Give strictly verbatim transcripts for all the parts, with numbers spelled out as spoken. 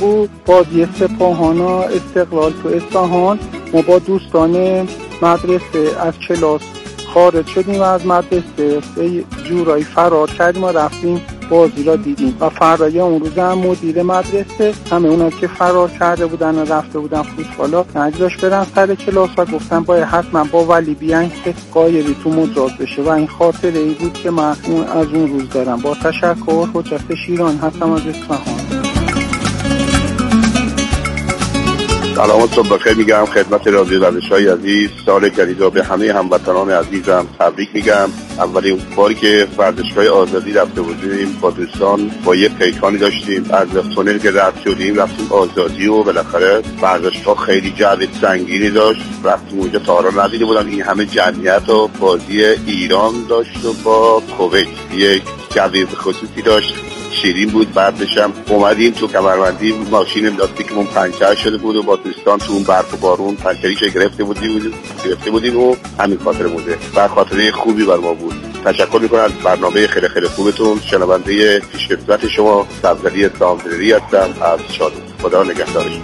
بود بازی سپاهان استقلال تو اصفهان. ما با دوستان مدرسه از کلاس خارج شدیم و از مدرسه جورایی فرار کردیم و رفتیم بازی را دیدیم و فردای اون روز هم مدیر مدرسه همه اونا که فرار کرده بودن و رفته بودن فوتبالا نگذاشت برن سر کلاس و گفتن باید حتما با ولی بیان که قایبی تو مجاز بشه و این خاطره ای بود که من از اون روز دارم. با تشکر. حجت شیران هستم از اصفهان. سلام صبح بخیر میگم خدمت رادیو دانشجوی عزیز. سال جدید رو به همه هموطنان عزیزم تبریک میگم. اولین باری که ورزشگاه آزادی رفته بودیم با دوستان با یک پیکانی داشتیم از تونل که رد شدیم رفتیم آزادی و بالاخره ورزشگاه خیلی جو سنگینی داشت. رفتیم اونجا تا حالا ندیده بودم این همه جمعیت و بازی ایران داشت و با کویت یک جو خصوصی داشت. شیرین بود. بعدش هم اومدیم تو کمربندی ماشین لاستیکمون پنچر شده بود و با دوستان تو اون برف و بارون پنچریش گرفته بودیم گرفته بودیم و همین خاطره بوده و خاطره خوبی بر ما بود. تشکر میکنم از برنامه خیلی خیلی خوبتون. شنونده پیشکسوت شما سبزلی سامدری هستم از شادو. خدا نگهدارش.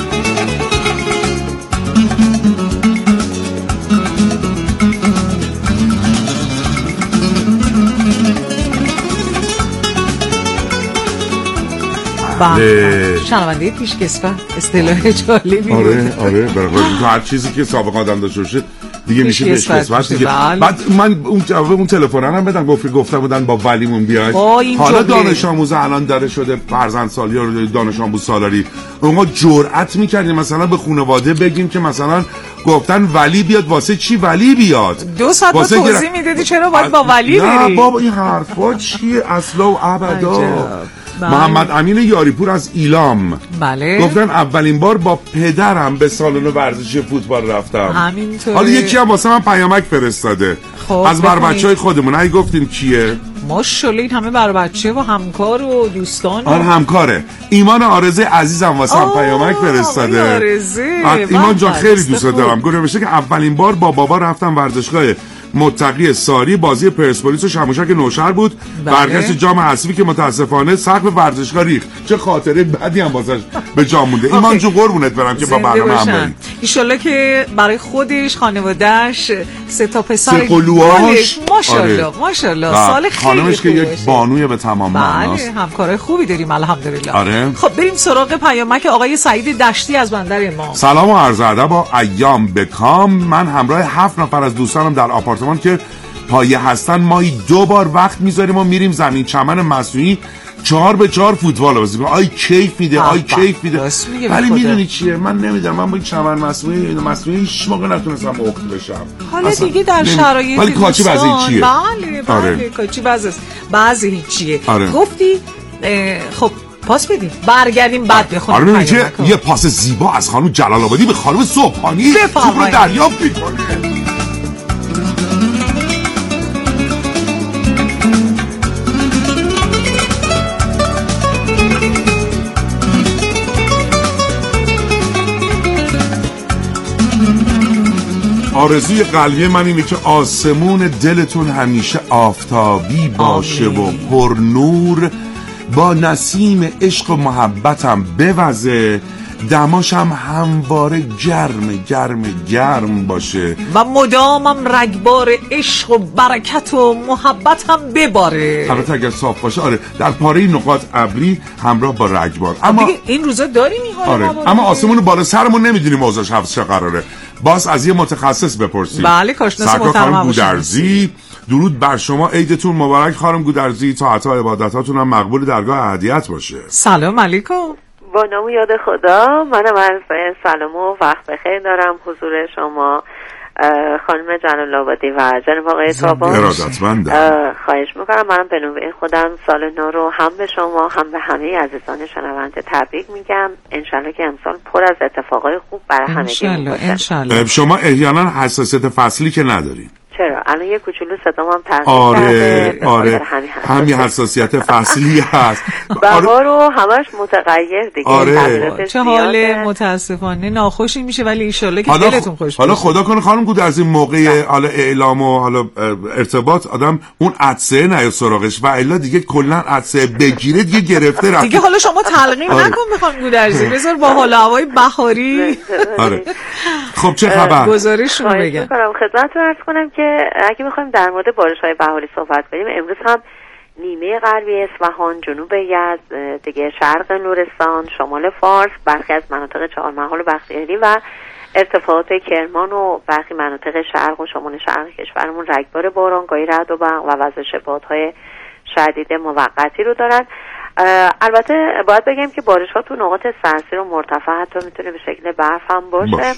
بله شنونده پیشکسوت اصطلاح جالبی. آره آره برای هر چیزی که سابقه آدم داشته باشه دیگه میشه پیشکسوت دیگه. بعد من اون اون تلفن هم بدن گفت گفتم بودن با ولیمون بیاید. حالا دانش آموز الان داره شده فرزند سالی رو دانش آموز سالاری اونها جرأت میکردیم مثلا به خانواده بگیم که مثلا گفتن ولی بیاد واسه چی ولی بیاد دو ساعت توضیح میدادی چرا باید با ولی بری. نه بابا این حرفا چیه اصلا و ابدا. محمد امین یاریپور از ایلام بله گفتن اولین بار با پدرم به سالن ورزشی فوتبال رفتم. همینطوره. حالا یکی هم واسه من پیامک فرستاده از بر بچهای خودمون. ای گفتین کیه؟ ماشاءالله این همه بر بچه و همکار و دوستان. آره همکاره. ایمان آرزه عزیزم واسه من پیامک فرستاده. آرزه ایمان جان خیلی دوست دارم. گفته نوشته که اولین بار با بابا رفتم ورزشگاه متقی ساری بازی پرسپولیس و شموشک نوشهر بود. برگشت جام حذفی که متاسفانه سقف ورزشگاه ریخت. چه خاطره بدی هم واسش به جا مونده. ایمان جو قربونت برم که با برنامه هم بریم. ان شاءالله که برای خودش خانواده‌اش سه تا پسر سه قلوهاش ماشاءالله آره. ماشاءالله سال خیلی خانمش که یک بانوی به تمام معناست. بله همکارای خوبی داریم الحمدلله. آره. خب بریم سراغ پیامک آقای سعید دشتی از بندر امام. سلام و عرض ادب با ایام بکام. من همراه هفت نفر از دوستانم در آپارتمان که پایه هستن ماهی دو بار وقت میذاریم و میریم زمین چمن مصنوعی چهار به چهار فوتبال بازی کنیم. آی کیف میده آی کیف میده. ولی میدونی چیه من نمیدونم من با این چمن مصنوعی مصنوعی هیچ موقع نتونستم عقد بشم. حالا دیگه در شرایط ولی کاچی بعضی چیه؟ بله بله آره. کاچی بعضی بعضی چیه آره. گفتی خب پاس بدیم برگردیم بعد بخونیم. آره میگه یه پاس زیبا از خانم جلال آبادی به خانم صبحانی توپ رو دریافت میکنه. آرزوی قلبی من اینه که آسمون دلتون همیشه آفتابی باشه آمین. و پر نور با نسیم عشق و محبتم بوزه دماشم همواره گرم گرم گرم باشه و مدامم رگبار عشق و برکت و محبت هم بباره. البته اگر صاف باشه آره در پاره نقاط ابری همراه با رگبار. اما این روزا داریم این حالا آره. اما آسمون بالا سرمون نمیدونیم موضوعش هفت چه قراره. باز از یه متخصص بپرسید. بله کارشناس محترم گودرزی. درود بر شما عیدتون مبارک خانم گودرزی. طاعت و عبادتاتون هم مقبول درگاه اهدیت باشه. سلام علیکم. با نام یاد خدا منم از سلام و وقت بخیر دارم حضور شما خانم جلال آبادی و جناب آقای تابان. ارادتمندم. خواهش میکنم منم به نوبه خودم سال نو رو هم به شما هم به همه عزیزان شنونده تبریک میگم. انشالله که امسال پر از اتفاقای خوب برای همگی باشه. شما احیانا حساسیت فصلی که ندارین؟ چرا الان یه کوچولو صدام هم تغییر آره آره همین حساسیت فصلی هست. بهار رو همش متغیر دیگه. آره چه حال متاسفانه ناخوشی میشه، ولی ان شاءالله که دلتون خوش حالا خدا کنه خانم گود از این موقع حالا اعلام و حالا ارتباط آدم اون عطسه نه سراغش و الا دیگه کلا عطسه بگیره دیگه گرفته رفت دیگه. حالا شما تلقین نکن بخوام گودرزی بذار با حال هوای بهاری. آره خب چه خبر؟ گزارششون بگم. خدمتتون عرض کنم که اگه میخوایم در مورد بارش‌های بهاری صحبت کنیم، امروز هم نیمه غربی اصفهان، جنوب یزد، دیگه شرق لرستان، شمال فارس، برخی از مناطق چهارمحال و بختیاری و ارتفاعات کرمان و برخی مناطق شرق و شمال شرق کشورمون رگبار باران، گاهی رعد و برق و وزش بادهای شدید موقتی رو دارن. البته باید بگم که بارش‌ها تو نقاط سرسیر و مرتفع حتی میتونه به شکل برف هم باشه. باش.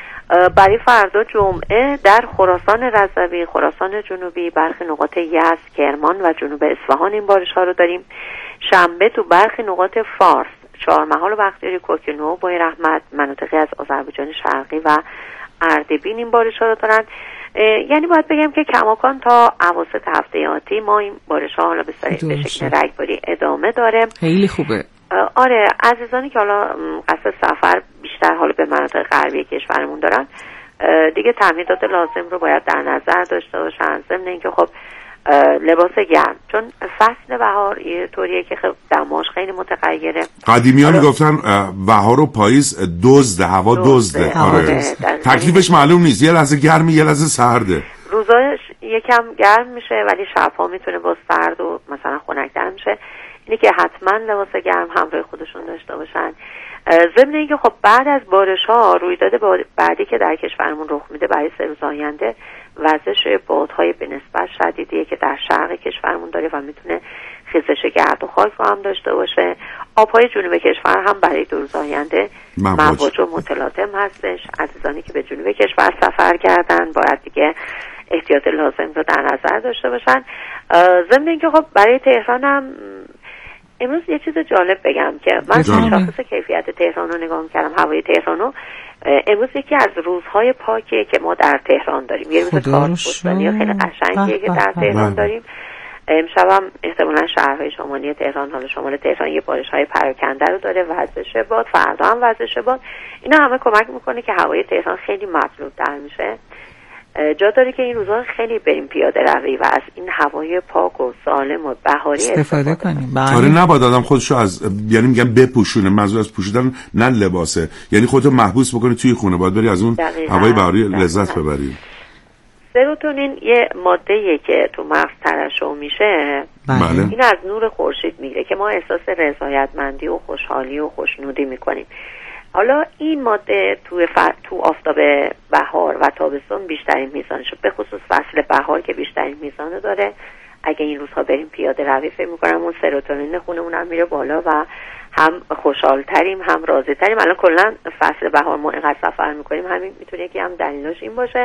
برای فردا جمعه در خراسان رضوی، خراسان جنوبی، برخی نقاط یزد، کرمان و جنوب اصفهان این بارش‌ها رو داریم. شنبه تو برخی نقاط فارس، چهارمحال و بختیاری، کوکنو، بوی رحمت، مناطقی از آذربایجان شرقی و اردبیل این بارش‌ها رو دارن. یعنی باید بگم که کماکان تا اواسط هفته آتی ما این بارش‌ها حالا به شکل رگباری ادامه داره. خیلی خوبه. آره عزیزانی که حالا قصد سفر بیشتر حالا به مناطق غربی کشورمون دارن دیگه تمهیدات لازم رو باید در نظر داشته باشن. ضمن اینکه خب لباس گرم، چون فصل بهار یه طوریه که خب دماش خیلی متغیره. قدیمی ها میگفتن بهار و پاییز دزده، هوا دزده. آره تکلیفش معلوم نیست، یه لحظه گرمی یه لحظه سرده. روزاش یکم گرم میشه ولی شبها میتونه با سرد و مثلا خنک‌تر میشه. اینی که حتما لباس گرم همراه خودشون داشته باشن. ضمن اینکه خب بعد از بارش‌ها رویداد بعدی که در کشورمون رخ میده برای سه روز آینده وزش بادهای به نسبت شدیدیه که در شرق کشورمون داره و میتونه خیزش گرد و خاک رو هم داشته باشه. آبهای جنوب کشور هم برای دو روز آینده مواج و متلاطم هستش. عزیزانی که به جنوب کشور سفر کردن باید دیگه احتیاط لازم رو در نظر داشته باشن. ضمن اینکه خب برای تهران هم امروز یه چیز جالب بگم که من شاخص کیفیت تهران رو نگاه کردم، هوای تهران رو. امروز یکی از روزهای پاکیه که ما در تهران داریم، یه روز کارگزاری خیلی قشنگیه که در تهران داریم. امشب هم احتمالاً شهرهای شمالی تهران، حالا شمال تهران یه بارش‌های پراکنده رو داره، وزش باد، فردا هم وزش باد. اینا همه کمک میکنه که هوای تهران خیلی مطلوب در میشه. جا داره که این روزا خیلی بریم پیاده روی و از این هوای پاک و سالم و بهاری استفاده کنیم. آره نباید آدم خودشو از، یعنی میگم بپوشونه، منظور از پوشیدن نه لباسه، یعنی خودتو محبوس بکنی توی خونه، باید بری از اون هوای بهاری لذت ببری. سروتونین یه ماده‌ایه که تو مغز ترشح میشه. بله. این از نور خورشید میگیره که ما احساس رضایتمندی و خوشحالی و خوشنودی میکنیم. حالا این ماده تو ف... تو آفتاب بهار و تابستون بیشترین میزانشو، به خصوص فصل بهار که بیشترین میزانو داره. اگه این روزها بریم پیاده روی فکر میکنم اون سروتونین خونمون هم میره بالا و هم خوشحالتریم هم راضی‌تریم. الان کلا فصل بهار ما اینقدر سفر میکنیم، همین میتونه یکی هم دلیلش این باشه.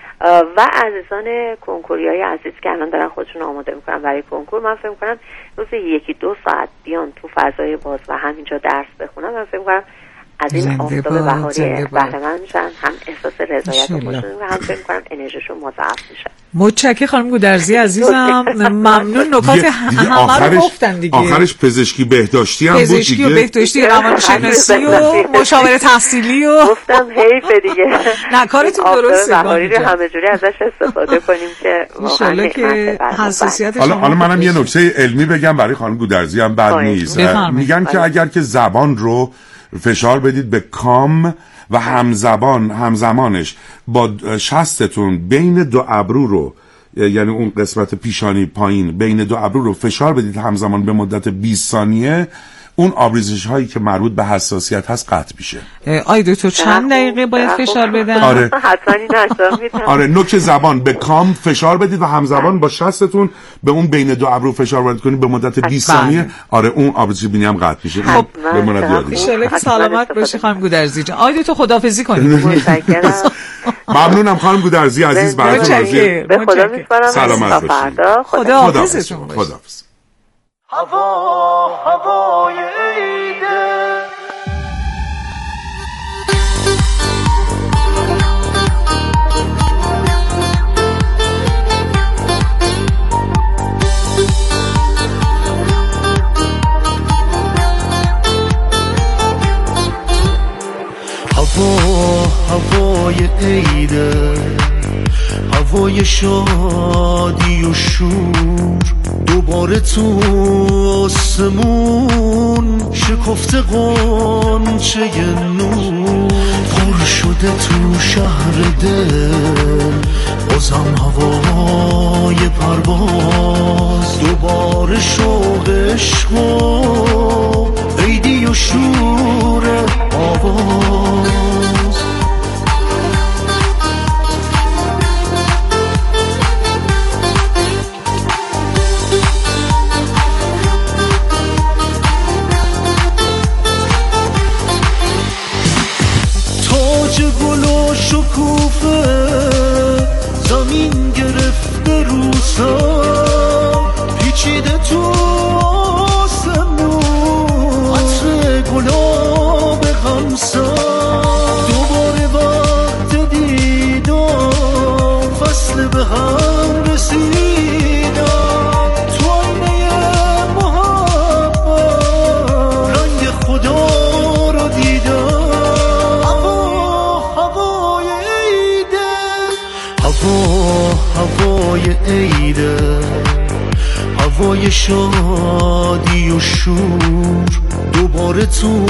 و عزیزان کنکوریای عزیز که الان دارن خودشون آماده میکنن برای کنکور، من فکر میکنم روز یکی دو ساعت بیان تو فضای باز و همینجا درس بخونن، من فکر میکنم از این آفتاب بهاری بهره مند میشن، هم احساس رضایت و خوشحالی و هم فکر میکنم انرژیشون مضاعف میشه. متشکرم خانم گودرزی عزیزم، ممنون. نکات همه رو گفتن دیگه. آخرش پزشکی بهداشتی هم بود دیگه، پزشکی و بهداشتی، روانشناسی و مشاور تحصیلی و گفتم حیف دیگه. نه کارتون درسته، بهاری رو همه جوری ازش استفاده کنیم که واقعا که حساسیت شما. حالا منم یه نکته علمی بگم برای خانم گودرزی هم بد نیست. میگن که اگر که زبان رو فشار بدید به کام و همزبان همزمانش با شستتون بین دو ابرو رو، یعنی اون قسمت پیشانی پایین بین دو ابرو رو فشار بدید همزمان به مدت بیست ثانیه، اون آبریزش هایی که مربوط به حساسیت هست قطع میشه. آی دکتر چند دقیقه باید فشار بدن؟ آره حتما این آره نوک زبان به کام فشار بدید و همزمان با شستتون به اون بین دو ابرو فشار وارد کنید به مدت بیست ثانیه. آره اون آبریزش بینی هم قطع میشه. خب بموند یادی. ان شاءالله که سلامت باشی خانم گودرزی جان. آی دکتر خداحافظی کنید. متشکرم. ممنونم خانم گودرزی عزیز براتون راضی. به خدا میسپارم. سلامت باشید. خداحافظتون باشید. خداحافظ. هوا هوای عیده هوا هوای عیده، هوای شادی و شور، دوباره تو آسمون شکفته قنچه نور، پر شده تو شهر دل بازم هوای پرواز، دوباره شوق عشق و عیدی و شور آواز. شکوفه زمین گرفته رو سر، پیچیده تو آسمون عطر گلاب غمسر، دوباره وقت دیدار فصل به هم رسیدن، تو آینه محبت رنگ خدا رو دیدن. هوای عیده، هوای شادی و شور، دوباره تو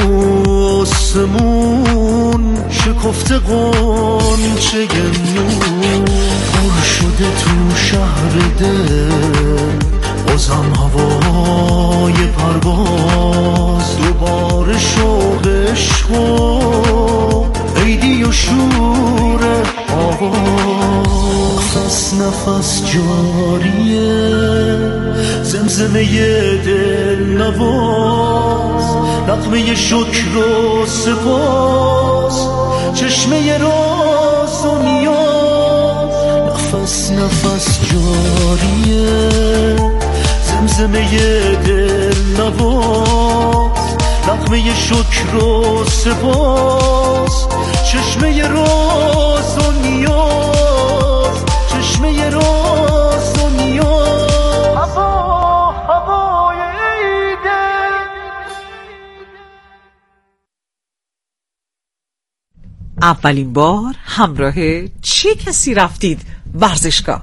آسمون شکفته قنچه نور، پر شده تو شهر دل بازم هوای پرواز، دوباره شوق عشق و عیدی و شور آواز. نفس نفس جاریه زمزمه دل نواز، نغمه شکر و سپاس، چشمه راز و نیاز. نفس نفس جاریه زمزمه دل نواز، نغمه شکر و سپاس، چشمه راز و نیاز، چشمه راز و نیاز. هوا هوای عیده. اولین بار همراه چه کسی رفتید ورزشگاه؟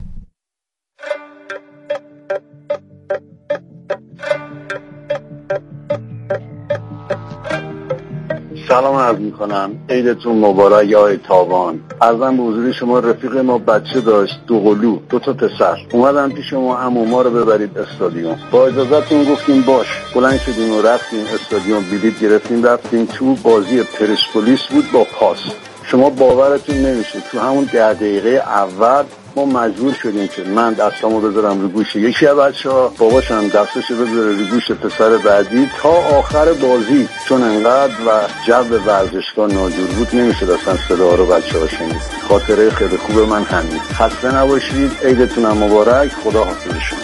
سلام عرض میکنم، عیدتون مبارک آقای تابان. عرضم به حضور شما رفیق ما بچه داشت، دو قلو، دو تا پسر. اومدن پیش ما عمو ما رو ببرید استادیوم. با اجازهتون گفتیم باش. بلند شدیم و رفتیم استادیوم، بلیط گرفتیم رفتیم تو. بازی پرسپولیس بود با پاس. شما باورتون نمیشه تو همون ده دقیقه اول ما مجبور شدیم که من دستامو بذارم رو گوش یکی از بچه‌ها، باباشم دستشو بذاره رو گوش پسر بعدی تا آخر بازی، چون انقدر و جو ورزشگاه ناجور بود نمیشد اصلا صدا رو بچه‌ها شنید. خاطره خیلی خوب من همین. خسته نباشید، عیدتونم مبارک، خدا حافظ شما.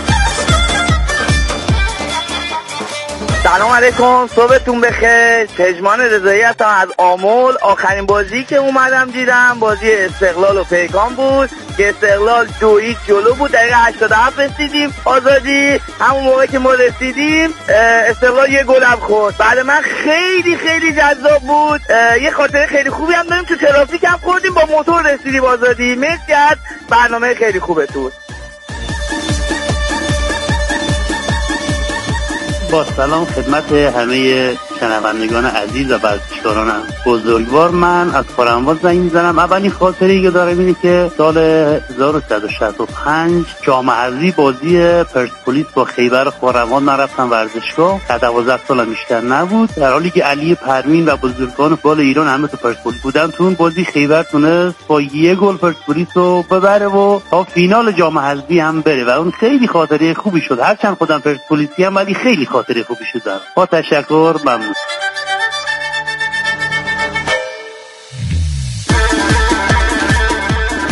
سلام علیکم، صبحتون بخیر. پژمان رضایی هستم از آمل. آخرین بازی که اومدم دیدم بازی استقلال و پیکان بود که استقلال دو هیچ جلو بود. دقیقه هشتاد و هفت رسیدیم آزادی. همون موقع که ما رسیدیم استقلال یه گل هم خورد. بعد من خیلی خیلی جذاب بود. یه خاطره خیلی خوبی هم داریم، تو ترافیک هم خوردیم، با موتور رسیدیم آزادی. مرسی از برنامه خیلی خوبتون. با سلام خدمت همه شنوندگان عزیز و ورزشکارانم بزرگوار. من از خرم‌آباد زنگ میزنم. اولین خاطره‌ای که دارم اینه که سال هزار و سیصد و شصت و پنج جام حذفی بازی پرسپولیس با خیبر خرم‌آباد نرفتم ورزشگاه. دوازده سالم بیشتر نبود، در حالی که علی پروین و بزرگان فوتبال ایران همه تو پرسپولیس بودن. تو اون بازی خیبر تونست با یه گل پرسپولیس رو ببره و تا فینال جام حذفی هم بره و اون خیلی خاطره خوبی شد. هرچند خودم پرسپولیسی ام ولی خیلی خاطره خوبی شد. با تشکر، ممنون.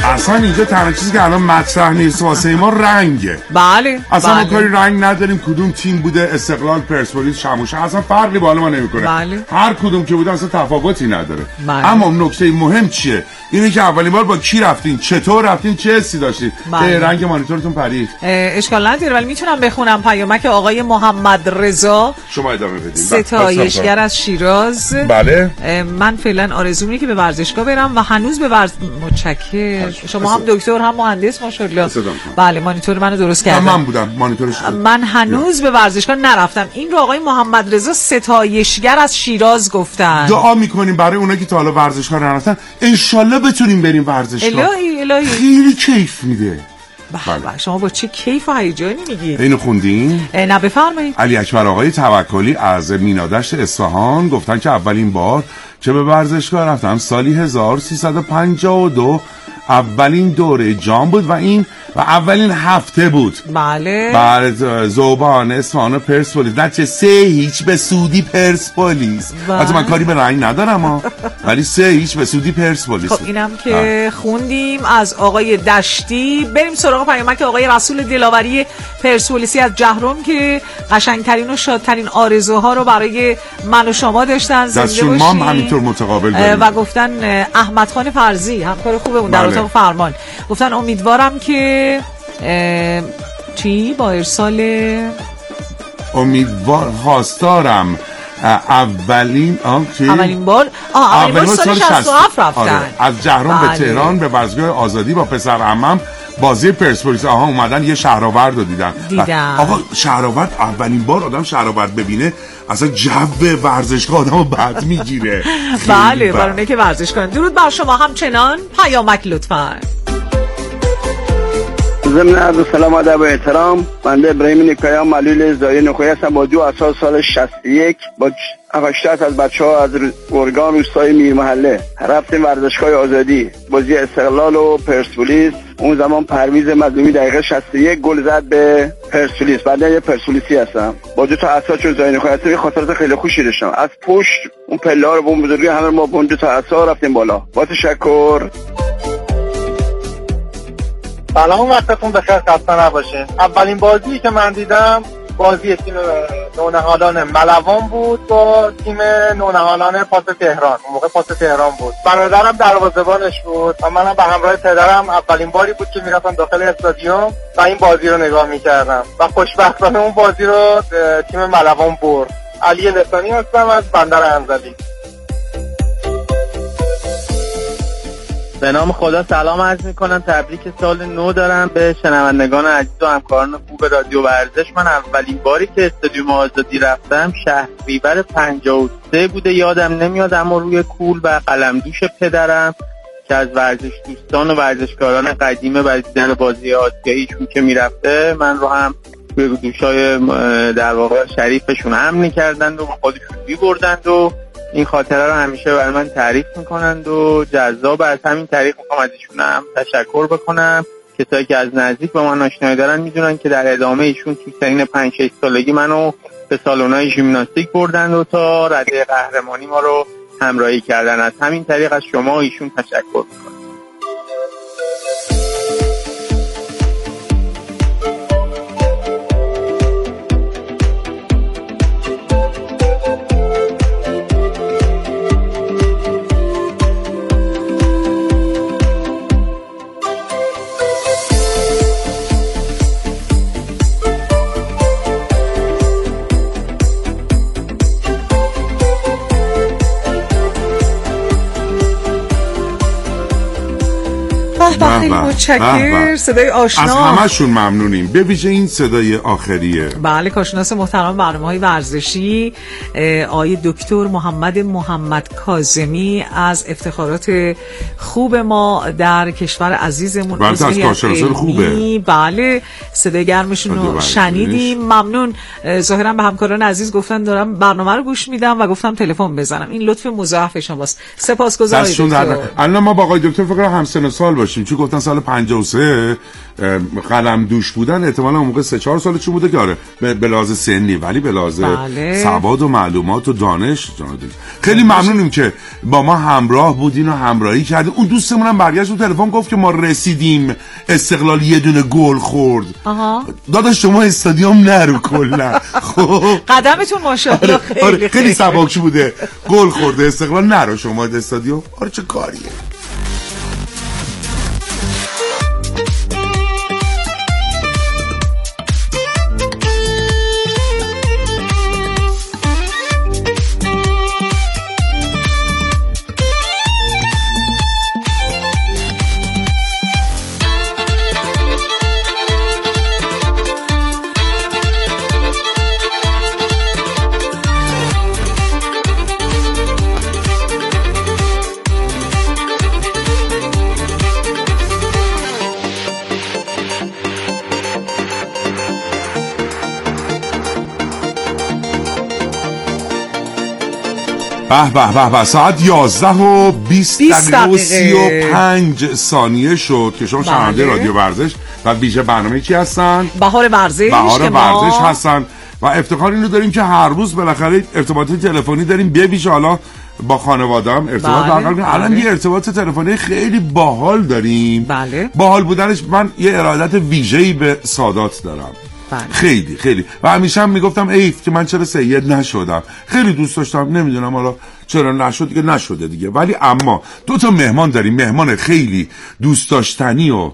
اصلا اینجا تنها چیزی که الان مطرح نیست واسه ما رنگه. بله اصلا بله. ما کاری رنگ نداریم کدوم تیم بوده، استقلال، پرسپولیس، شموشه، اصلا فرقی بالا ما نمیکنه. بله. هر کدوم که بوده اصلا تفاوتی نداره. بله. اما نکته مهم چیه؟ اینه که اولین بار با کی رفتین، چطور رفتین، چه حسی داشتین؟ بله. رنگ مانیتورتون پرید. اشکال نداره ولی میتونم بخونم پیامک آقای محمد رضا. شما ادامه بدید. ستایشگر از شیراز. بله. من فعلا آرزو اینه که به ورزشگاه برم و هنوز به ورز متشکرم. شما هم دکتر هم مهندس ماشاءالله. بله مانیتور منو درست کردن. من بودم مانیتورش. من هنوز به ورزشگاه نرفتم. این رو آقای محمد رضا ستایشگر از شیراز گفتن. دعا میکنیم برای اونایی که تا حالا ورزشگاه نرفتن ان شاءالله بتونیم بریم ورزشگاه. الهی الهی خیلی کیف میده. بله. شما با چه کیف و هیجانی میگید؟ اینو خوندین؟ نه بفرمایید. علی اکبر آقای توکلی از مینادشت اصفهان گفتن که اولین بار که به ورزشگاه رفتم سالی هزار و سیصد و پنجاه و دو اولین دوره جام بود و این و اولین هفته بود. بله بعد زوبان اصفهان پرسپولیس نتیجه سه هیچ به سودی پرسپولیس. البته من کاری به رنگ ندارم ها ولی سه هیچ به سودی پرسپولیس. خب اینم که آه. خوندیم از آقای دشتی. بریم سراغ پیامک آقای رسول دلاوری پرسپولیسی از جهرم که قشنگترین و شادترین آرزوها رو برای من و شما داشتن. زنده باشین. ما هم همینطور متقابل داریم. و گفتن احمد خان فرزی همکار خوبه اون در اتاق فرمان گفتن امیدوارم که چی با ارسال امیدوار خواستارم اولین آن چی اولین بار آه اولین بار سال شصت و هفت رفتن. آره. از جهرم بله. به تهران به ورزشگاه آزادی با پسر عمم بازی پرسپولیس آها اومدن یه شهرآورد رو دیدن. دیدم. آقا شهرآورد اولین بار آدم شهرآورد ببینه اصلا جو ورزشگاه آدمو بد میگیره. بله برای اونه که ورزش کنن. درود بر شما همچنان پیامک لطفا. ضمن عرض سلام ادب و احترام. بنده ابراهیم نیکایا معلول زایی نخوی هستم با جو اساس سال شصت و یک با هشتصد از بچه‌ها از گرگان روستای میر محله رفتیم ورزشگاه آزادی بازی استقلال و پرسپولیس. اون زمان پرویز مظلومی دقیقه شصت و یک گل زد به پرسپولیس. بنده یه پرسپولیسی هستم با دو تا اساس چون زایی نخوی هستم خاطرات خیلی خوشی داشتم. از پشت اون پله‌ها رو با اون بزرگی همه ما با دو تا اساس رفتیم بالا. با تشکر. سلام وقتتون بخیر خسته نباشین. اولین بازی که من دیدم بازی تیم نونهالان ملوان بود با تیم نونهالان پاس تهران. اون موقع پاس تهران بود. برادرم دروازه‌بانش بود و منم به همراه پدرم اولین باری بود که میرفتم داخل استادیوم و این بازی رو نگاه میکردم و خوشبختانه اون بازی رو تیم ملوان برد. علی لسانی هستم از بندر انزلی. به نام خدا سلام عرض میکنم. تبریک سال نو دارم به شنوندگان عزیز و همکاران خوب رادیو ورزش. من اولین باری که استادیوم آزادی رفتم شهریور پنجاه و سه بوده یادم نمیاد اما روی کول و قلمدوش پدرم که از ورزش دوستان و ورزشکاران قدیمه برای دیدن بازی آسیاییشون که میرفته من رو هم روی دوشای در واقع شریفشون هم میکردند و خودشون میبردند و این خاطره رو همیشه برای من تعریف میکنند و جذاب. از همین طریق میخوام از ایشون هم تشکر بکنم. کسایی که از نزدیک با من آشنایی دارن میدونن که در ادامه ایشون تو سن پنج شش سالگی منو به سالن‌های ژیمناستیک بردن و تا رده قهرمانی ما رو همراهی کردن. از همین طریق از شما و ایشون تشکر میکنم. خیلی متشکرم. صدای آشنا از همشون ممنونیم به ویژه این صدای آخریه. بله کارشناس محترم برنامه‌های ورزشی آقای دکتر محمد محمد کاظمی از افتخارات خوب ما در کشور عزیزمون. بله از کارشناس خوبه. بله صدای گرمشون رو شنیدیم. ممنون. ظاهرا به همکاران عزیز گفتن دارم برنامه رو گوش میدم و گفتم تلفن بزنم. این لطف مضاعف شماست. سپاسگزارم. الان ما با آقای دکتر فکر کنم همسن و سال باشیم چون گفتن سال پنجاه و سه قلم دوش بودن، احتمالاً اون موقع سه چهار سالشون بوده که آره به لحاظ سنی، ولی به لحاظ بله. سواد و معلومات و دانش. خیلی ممنونیم که با ما همراه بودین و همراهی کردین. اون دوستمون هم برگشت و تلفن گفت که ما رسیدیم استقلال یه دونه گل خورد. آها. داداش شما استادیوم نرو کلا. خب قدمتون ماشاءالله خیلی خیلی, خیلی سبک بوده. گل خورده استقلال نرو شما استادیوم. آره چه کاریه. به به به به ساعت یازده و بیست دقیقه و سی و پنج ثانیه شد که شما شنونده رادیو ورزش و ویژه برنامه چی هستن؟ بهار ورزش. بهار ورزش هستن و افتخار اینو داریم که هر روز بالاخره ارتباط تلفنی داریم، به ویژه حالا با خانواده‌ام ارتباط برقرار کنیم. الان یه ارتباط تلفنی خیلی باحال داریم. بله. باحال بودنش من یه ارادت ویژه‌ای به سادات دارم. بله. خیلی خیلی و همیشه هم میگفتم ایف که من چرا سید نشدم، خیلی دوست داشتم، نمیدونم حالا چرا نشد دیگه، نشده دیگه. ولی اما دو تا مهمان داریم، مهمان خیلی دوست داشتنی و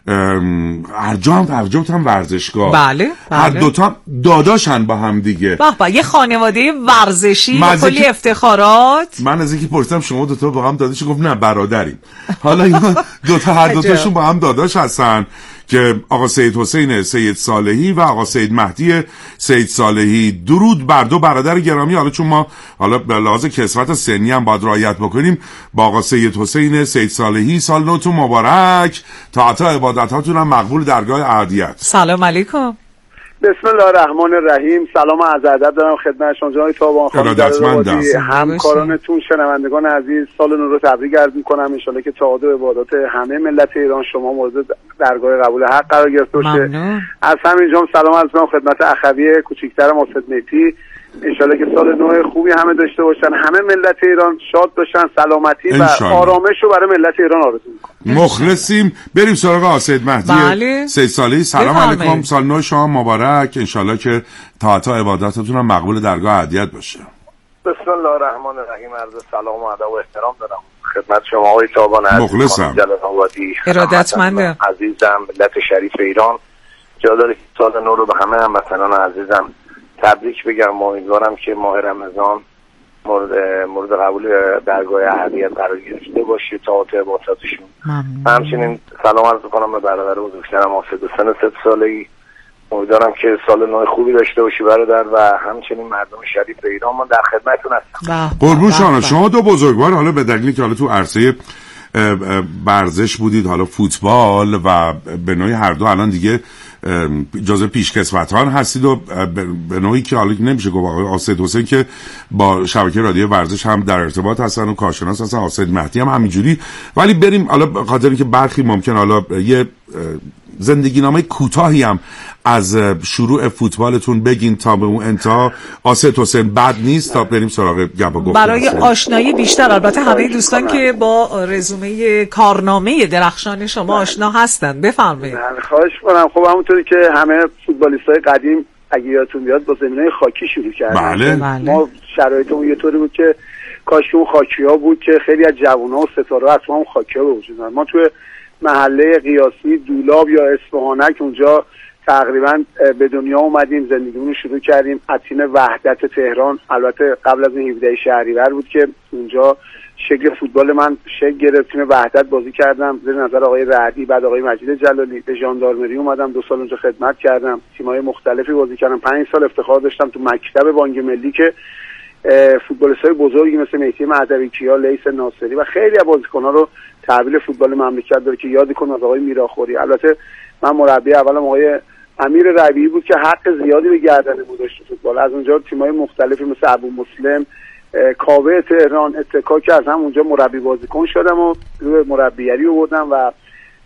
هر جا هم هر جا هم ورزشگاه. بله, بله. هر دو تا داداشن با هم دیگه. به به یه خانواده ورزشی با کلی افتخارات. من از اینکه پرسیدم شما دو تا با هم داداش، گفت نه برادریم. حالا اینا دو تا هر دو تاشون با هم داداش هستن که آقا سید حسین سید صالحی و آقا سید مهدی سید صالحی. درود بر دو برادر گرامی. حالا چون ما حالا به لحاظ کسوت سنی هم باید رعایت بکنیم، با آقا سید حسین سید صالحی سال نوتون مبارک، طاعت و عبادتاتون هم مقبول درگاه اعدیت. سلام علیکم. بسم الله الرحمن الرحیم. سلام و عرض ادب دارم خدمت شما جناب تابان خانم، همکارانتون، شنوندگان عزیز. سال نو رو تبریک عرض می‌کنم. ان شاءالله که طاعت و عبادات همه ملت ایران شما مورد درگاه قبول حق قرار گرفته باشه. از همینجا سلام عرض می‌کنم خدمت اخوی کوچیک‌ترم حسین مهدی. ان شاءالله که سال نو خوبی همه داشته باشن، همه ملت ایران شاد باشن، سلامتی و آرامش رو برای ملت ایران آرزو می‌کنم. مخلصیم. بریم سراغ آقا سید مهدی بله. سید صالحی. سلام علیکم، سال نو شما مبارک. ان شاءالله که طاعت و عباداتتون هم مقبول درگاه اعدیت باشه. بسم الله الرحمن الرحیم. عرض سلام و ادب و احترام دارم خدمت شما آقای تابان عزیز. مخلصم. جلال آبادی ارادتمندم عزیزم، ملت شریف ایران. جا داره سال نو رو به همه هموطنان عزیزم تبریک بگم. امیدوارم که ماه رمضان مورد مورد قبول درگاه اهلیت قرار گرفته باشه، طاعت عباداتشون. همچنین سلام عرض می‌کنم به برادر بزرگترم حافظ حسین سید صالحی. امیدوارم که سال نو خوبی داشته باشی برادر و همچنین مردم شریف ایران. من در خدمتتون هستم. قربون شما. شما دو بزرگوار حالا به دلیلی که حالا تو عرصه ورزش بودید، حالا فوتبال و به نوعی هر دو الان دیگه جزء پیشکسوتان هستید و به نوعی که حالا نمیشه گفت آقای سید حسین که با شبکه رادیو ورزش هم در ارتباط هستن و کارشناس هستن، آقای سید مهدی هم همینجوری. ولی بریم حالا به خاطر اینکه برخی ممکن حالا یه زندگی نامه کوتاهی هم از شروع فوتبالتون بگین تا به اون انتها. آسد حسین بد نیست تا بریم سراغ گپ و گفت برای آشنایی بیشتر. البته همه دوستان که با رزومه کارنامه درخشان شما آشنا هستن بفرمایید. خواهش می‌کنم. خب همونطوری که همه فوتبالیست‌های قدیم اگه یادتون بیاد با زمینای خاکی شروع کردن. بله. ما شرایطمون یه طوری بود که کاش اون خاکی‌ها بود که خیلی از جوونا و ستاره‌ها اصلا اون خاکی‌ها به وجود اومد. ما توی محله قیاسی دولاب یا اصفهانک اونجا تقریبا به دنیا اومدیم، زندگیمون رو شروع کردیم. اتین وحدت تهران، البته قبل از این هفده شهریور بود که اونجا شکل فوتبال من شکل گرفت. تیم وحدت بازی کردم زیر نظر آقای رعدی، بعد آقای مجید جلالی. به ژاندارمری اومدم، دو سال اونجا خدمت کردم، تیم‌های مختلفی بازی کردم. پنج سال افتخار داشتم تو مکتب بانک ملی که فوتبالیست‌های بزرگی مثل مهدی مهدوی کیا، لیث ناصری و خیلی از بازیکن‌ها رو تحویل فوتبال مملکت داره که یاد کنم از آقای میراخوری. البته من مربی اولم آقای امیر ربیعی بود که حق زیادی به گردن بود داشت فوتبال. از اونجا تیم‌های مختلفی مثل ابو مسلم، کاوه تهران، اتکا که از هم اونجا مربی بازیکن شدم و روی مربیگری آوردم و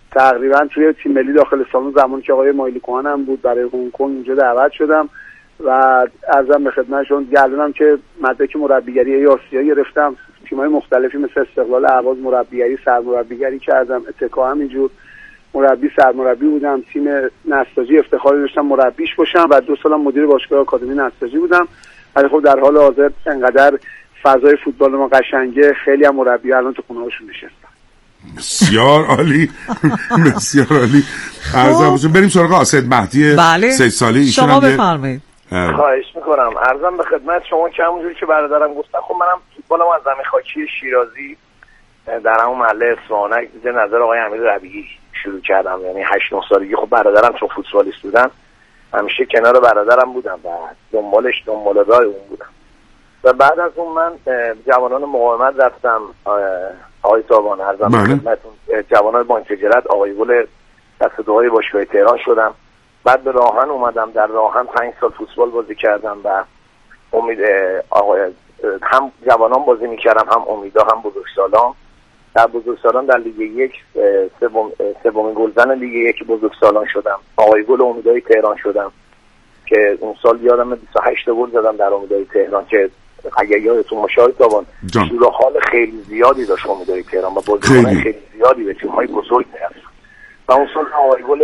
تقریبا توی تیم ملی داخلستان زمانی که آقای مایلی کوهن هم بود برای هنگ کنگ اینجا دعوت شدم و عرضم به خدمتشون گردونم که مدرک مربیگری آسیا گرفتم. تیم‌های مختلفی مثل استقلال اهواز مربیگری سرمربیگری کردم، اتکا همینجور مربی سرمربی بودم، تیم نساجی افتخار داشتم مربیش باشم و دو سالم مدیر باشگاه آکادمی نساجی بودم. ولی خب در حال حاضر انقدر فضای فوتبال ما قشنگه، خیلی هم مربی الان تو خونه‌هاشون نشستن. بسیار عالی بسیار عالی. عرضم بزن بریم سراغ آسد مهدی بله. سه سالی. ایشون شما بفرمایید. خواهش میکنم. عرضم به خدمت شما که همونجوری که برادرم گفتن، خب منم فوتبالم از زمین خاکی شیرازی در همون محله اصفهانک زیر نظر آقای امیر ربیعی شروع کردم. یعنی هشت نه سالگی خب برادرم چون فوتبالیست بودن همیشه کنار برادرم بودم و دنبالش دنبال راه اون بودم. و بعد از اون من جوانان مقاومت رفتم آقای تابان، عرضم به خدمتتون جوانان بانک تجارت آقای گل دست دوهای باشگاه تهران شدم. بعد به راهن اومدم، در راهن پنج سال فوتبال بازی کردم و امید آقای هم جوانان بازی میکردم، هم امیدا هم بزرگسالان. در بزرگسالان در لیگ یک سوم سومین گلزن لیگ یک بزرگسالان شدم. آقای گل امیدای تهران شدم که اون سال یادم بیست و هشت گل زدم در امیدای تهران که اگه یادتون باشه تابان شروع حال خیلی زیادی داشت امیدای تهران و بازیکن خیلی زیادی به تیم‌های بزرگ میرسید. و اون سال آقای گل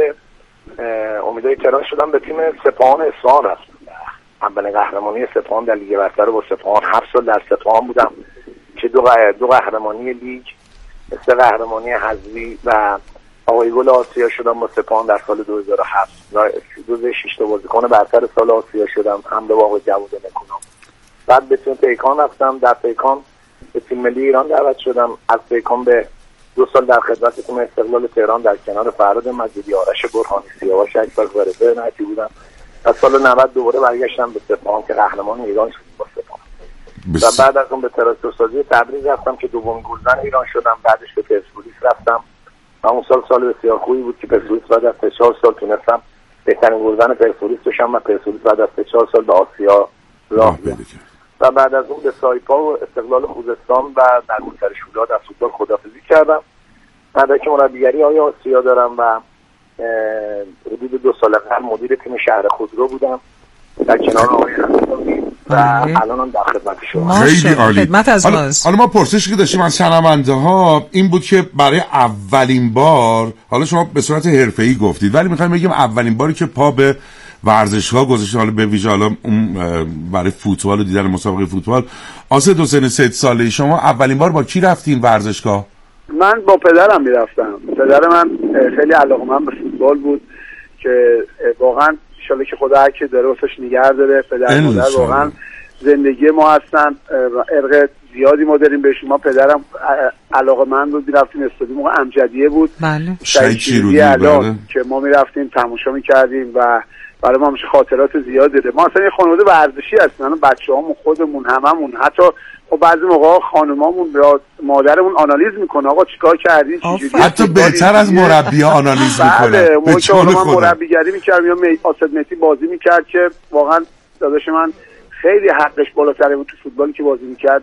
امیدای تهران شدم، به تیم سپاهان اصفهان رفتم. اولین قهرمانی سپاهان در لیگ برتر با سپاهان، هفت سال در سپاهان بودم که دو دو قهرمانی لیگ، سه قهرمانی حذفی و آقای گل آسیا شدم با سپاهان در سال دو هزار و هفت. جزو شش تا بازیکن برتر سال آسیا شدم حمله با آقای جواد نکونام. بعد به تیم پیکان رفتم، در پیکان به تیم ملی ایران دعوت شدم. از پیکان به دو سال در خدمت تیم استقلال تهران در کنار فرهاد مجیدی، آرش برهانی، سیاوش اکبر ورده نعتی بودم. از سال نود دوباره برگشتم به سپاهان که قهرمان ایران شدیم با سپاهان. بس... و بعد از اون به تراکتورسازی تبریز رفتم که دومین گلزن ایران شدم. بعدش به پرسپولیس رفتم و اون سال سال بسیار خوبی بود که پرسپولیس بعد از چهار سال تونستم بهترین گلزن پرسپولیس بشم و پرسپولیس بعد از چهار سال به آسیا راه برد. و بعد از اون به سایپا و استقلال خوزستان و در موتر شولاد از فوتبال خداحافظی کردم. مدرک مربیگری آیا آسیا دارم و حدود دو سال قبل مدیر تیم شهر خودرو بودم در کنار آقای رسولی و الانم در خدمت شما. خیلی عالی. خدمت از حالا, حالا ما پرسشی که داشتیم از شنونده ها این بود که برای اولین بار، حالا شما به صورت حرفه‌ای گفتید ولی میخوایم بگیم اولین باری که پا به ورزشگاه گذاشتید، حالا به ویژه حالا برای فوتبال و دیدن مسابقه فوتبال، آسد حسین سه ساله شما اولین بار با کی رفتین ورزشگاه؟ من با پدرم میرفتم. پدر من خیلی علاقه‌مند به فوتبال بود که واقعا ان شاءالله که خدا هر کی داره واسش نگه داره. پدر مادر واقعا زندگی ما هستن، ارق زیادی ما داریم بهشون. ما پدرم علاقه‌مند بود، میرفتیم استادیوم موقع امجدیه بود بله شهید شیرودی بله. که ما میرفتیم تماشا میکردیم و برای ما همیشه خاطرات زیاد داره. ما اصلا یه خانواده ورزشی هستیم، یعنی بچه‌هامون خودمون هممون، حتی خب بعضی موقع خانمامون یا مادرمون آنالیز میکنه آقا چیکار کردی چجوری، حتی بهتر از مربی‌ها آنالیز میکنه. بله ما که من مربیگری میکردم یا آسد مهدی بازی میکرد که واقعا داداش من خیلی حقش بالاتره بود تو فوتبالی که بازی میکرد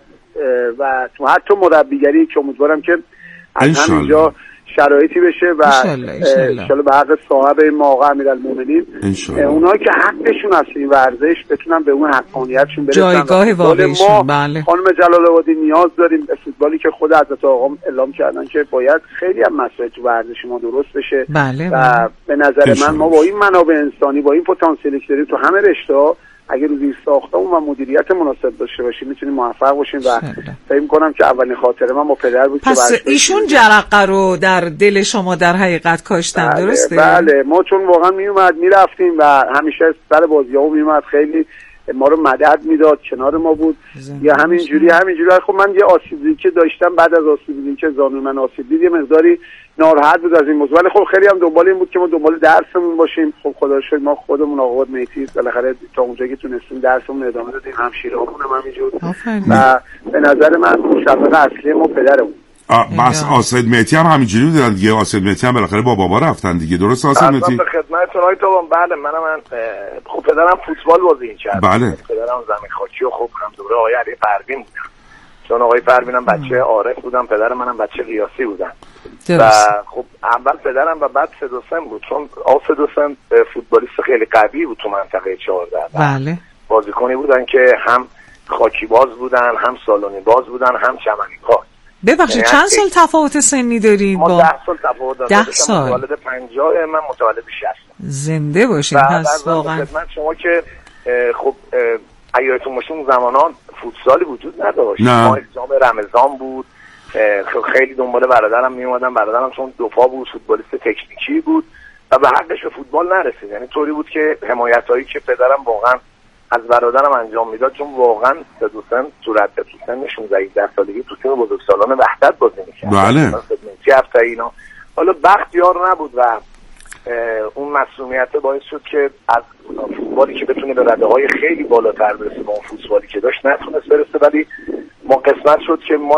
و تو حتی مربیگری که امیدوارم که از همینجا شرایطی بشه و انشالله به حق صاحب این موقع امیرالمومنین اونایی که حقشون هست این ورزش بتونن به اون حقانیتشون برسن. جایگاه واقعیشون. بله. خانم جلال آبادی نیاز داریم به فوتبالی که خود حضرت آقا اعلام کردن که باید خیلی هم مسائل تو ورزش ما درست بشه. بله. و بله. به نظر من ما با این منابع انسانی با این پتانسیلی که داریم تو همه رشته‌ها اگه رو زیر ساختمون و مدیریت مناسب داشته باشیم میتونیم موفق باشیم و فکر می‌کنم که اولین خاطره من با پدر بود. پس ایشون جرقه رو در دل شما در حقیقت کاشتن. بله، درسته؟ بله ما چون واقعا میومد میرفتیم و همیشه سر بازی‌ها میومد خیلی ما رو مدد میداد، کنار ما بود. یا همینجوری همینجوری خب من یه آسیبی که داشتم بعد از آسیبی که زانوی من آسیب دید یه مقداری ناراحت بود از این موضوع، ولی خب خیلی هم دنبال این بود که ما دنبال درسمون باشیم. خب خدا رو شکر ما خودمون آقا میتی بالاخره تا اونجا که تونستیم درسمون ادامه دادیم، همشیرهامون هم همینجور و به نظر من مشوق اصلی ما پدرمون. بس آسد مهدی هم همینجوری بودن دیگه. آسد مهدی هم بالاخره با بابا رفتن دیگه، درست آسد مهدی؟ به خدمتتون آقای تابان. بله من من خب پدرم فوتبال بازی می‌کرد. بله. پدرم زمین خاکی و خب هم دوره آقای علی پروین بودن چون آقای پروینم بچه عارف بودن، پدر منم بچه قیاسی بودن درست. و خب اول پدرم و بعد فدوسن بود، چون آقا فدوسن فوتبالیست خیلی قوی بود تو منطقه چهارده. بله. بازیکنی بودن که هم خاکی باز بودن، هم سالونی باز بودن، هم چمنی باز. ببخشید چند سال تفاوت سنی دارین ما با؟ ده سال تفاوت داریم. ده سال. متولد پنجاه، من متولد شصت. زنده باشین. پس واقعا خدمت شما که خب ایاتون باشه اون زمانان فوتسالی وجود نداشت. ما اکزام رمضان بود، خیلی دنبال برادرم می اومدم، برادرم چون دوپا بود، فوتبالیست تکنیکی بود و به حقش به فوتبال نرسید. یعنی طوری بود که حمایتایی که پدرم واقعا از برادرم انجام میداد، چون واقعا دوستان تو رد تو سن شانزده هجده سالگی تو تیم بزرگسالان وحدت بازی می‌کرد. بله. خدمتی هفته اینا. حالا بخت یار نبود و اون مسئولیت باعث شد که از فوتبالی که بتونه به رده‌های خیلی بالاتر برسه با اون فوتبالی که داشت نتونست برسه، ولی ما قسمت شد که ما